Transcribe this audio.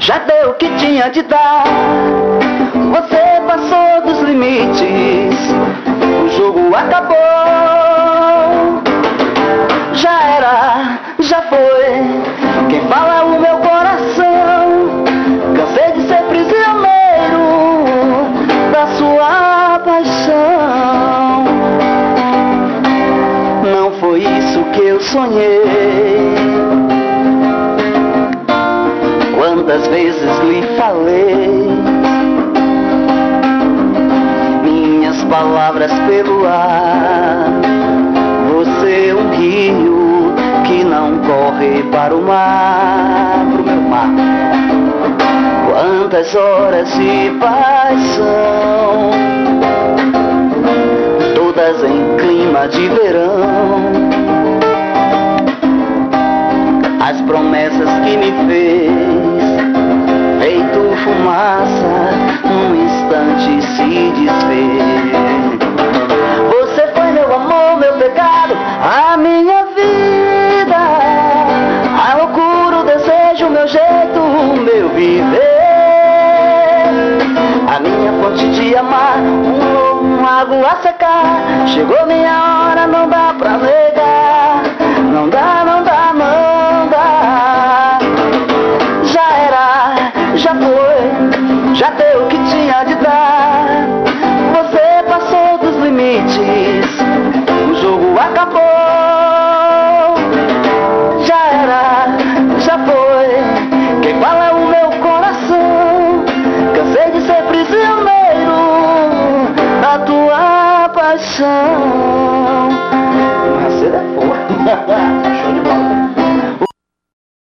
já deu o que tinha de dar. Você passou dos limites, o jogo acabou. Já era, já foi, quem fala é o meu coração. Cansei de ser prisioneiro da sua paixão. Não foi isso que eu sonhei. Quantas vezes lhe falei, minhas palavras pelo ar. Você é um rio que não corre para o mar, pro meu mar. Quantas horas de paixão, todas em clima de verão. As promessas que me fez, feito fumaça, num instante se desfez. Você foi meu amor, meu pecado, a minha vida, a loucura, o desejo, meu jeito, o meu viver. A minha fonte de amar, um lago a secar. Chegou minha hora, não dá pra negar. Não dá, não dá, não dá. Já era, já foi, já deu o que tinha de dar. Você passou dos limites, o jogo acabou. Já era, já foi, quem fala é o meu coração. Cansei de ser prisioneiro da tua paixão. Nascer é foda.